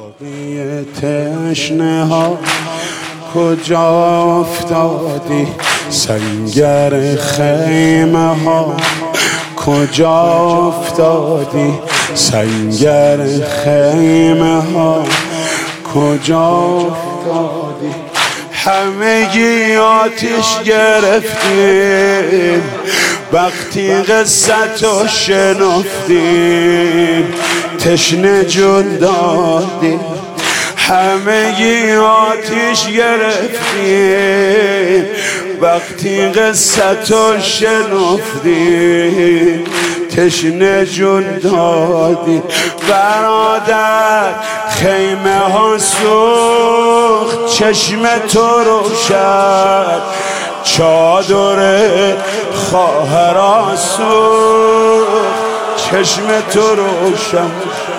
باقی تشنه ها کجا افتادی؟ سنگر خیمه ها کجا افتادی؟ سنگر خیمه ها کجا افتادی؟ همگی آتش گرفتیم وقتی قصتو شنفتیم، تشنه جون دادیم. همگی آتش گرفتیم وقتی قصتو شنفتیم، تشنه جون دادیم. برادر خیمه ها سوخت، چشم تو روشن، چادر خواهرها سوخت، چشم تو روشن،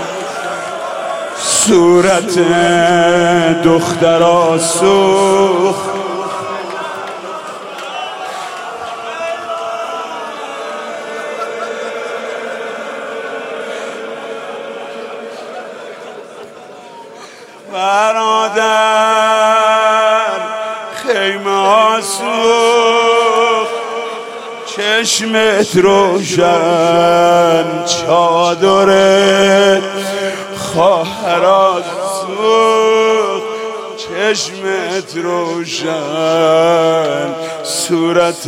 صورت دخترها سوخت. برادر خیمه ها سوخت، چشمت روشن، چادرت خواهرها سوخت، چشمت روشن، صورت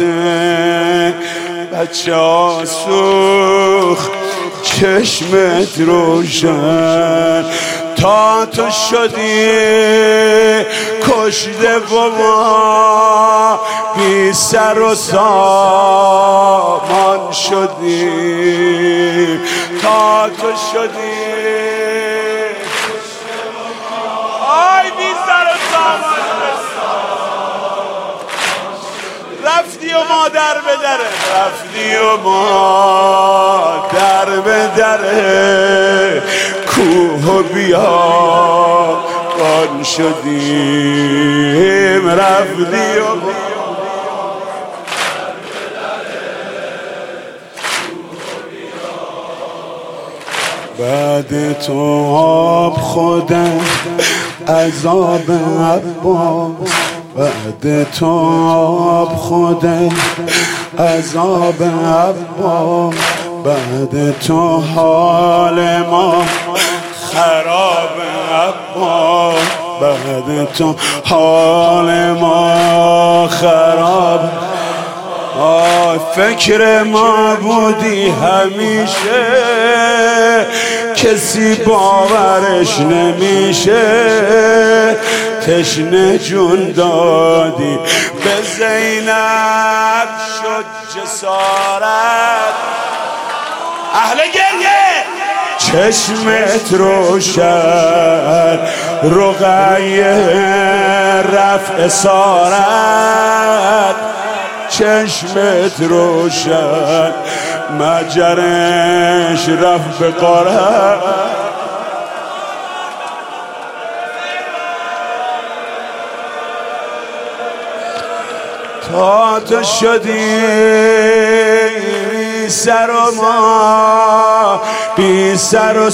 بچه ها سوخت، چشمت روشن. تا تو شدی کشته و ما بی سر و سامان شدیم. تا تو شدی آی بی سر و سامان، رفتی و ما در به دره، رفتی و ما در به دره، کوه و بیابان شدیم. رفتی و ما بعد تو آب خودم عذاب عباس، بعد تو آب خودم عذاب عباس، بعد تو حال ما خراب عباس، بعد تو حال ما خراب. فکر ما بودی همیشه، کسی باورش نمیشه، تشنه جون دادی. به زینب شد جسارت، اهل گریه چشمت روشن، رقیه رفت اسارت، چشمت روشن، مجرش رفت به قارت. تا تو شدی بی سر و ما بی سر و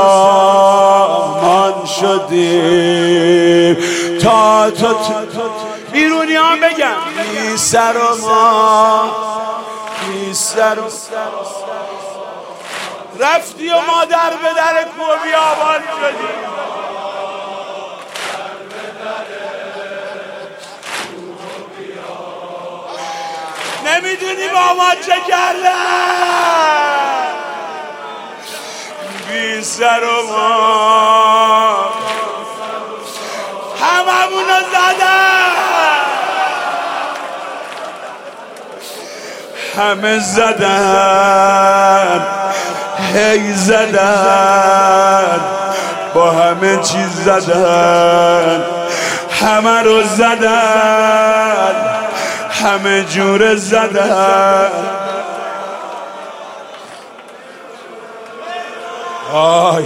سامان شدیم. تا تو بیرونی هم بگم بی سر و ما بی سر و رفتی و ما در به در کوه بیابان شدیم. نمیدونی با ما چه کردن، بی سر و ما هممونو زدن، همه زدن، هی زدن، با همه چیز زدن، همه رو زدن، همه جور زدن. آی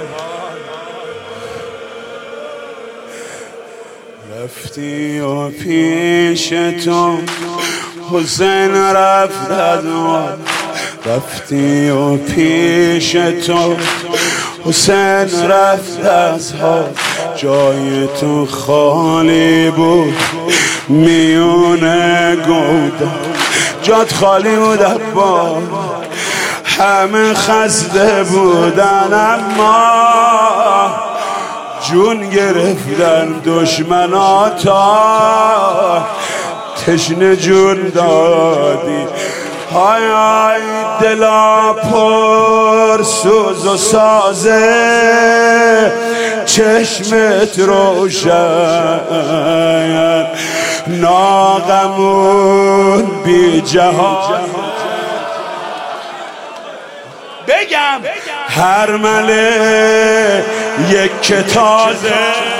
رفتی و پیش تو حسین رفت از ما، رفتی و پیش تو حسین رفت از حال، جای تو خالی بود میونه گودم، جات خالی بود عباس، همه خسته بودن اما جون گرفتن دشمناتا، تشنه جون دادی. های های دلا پر سوز و سازه، چشمت روشن، ناغمون بی جهان. بگم هر مله یک تازه